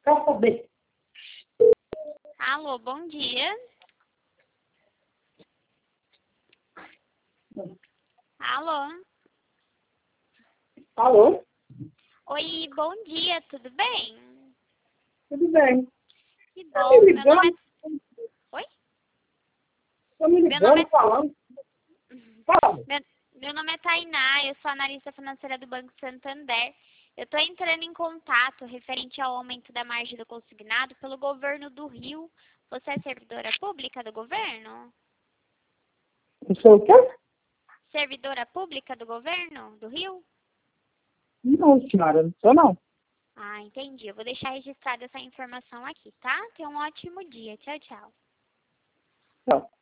Quer saber? Alô, bom dia. Alô? Alô? Oi, bom dia, tudo bem? Tudo bem. Que Tá bom, me meu nome ligando? é... Oi? Tá me Meu nome ligando, falando? Fala. Meu nome é Tainá, eu sou analista financeira do Banco Santander. Eu estou entrando em contato referente ao aumento da margem do consignado pelo governo do Rio. Você é servidora pública do governo? Não sei o quê? Servidora pública do governo do Rio? Não, senhora, não sou não. Ah, entendi. Eu vou deixar registrada essa informação aqui, tá? Tenha um ótimo dia. Tchau, tchau. Não.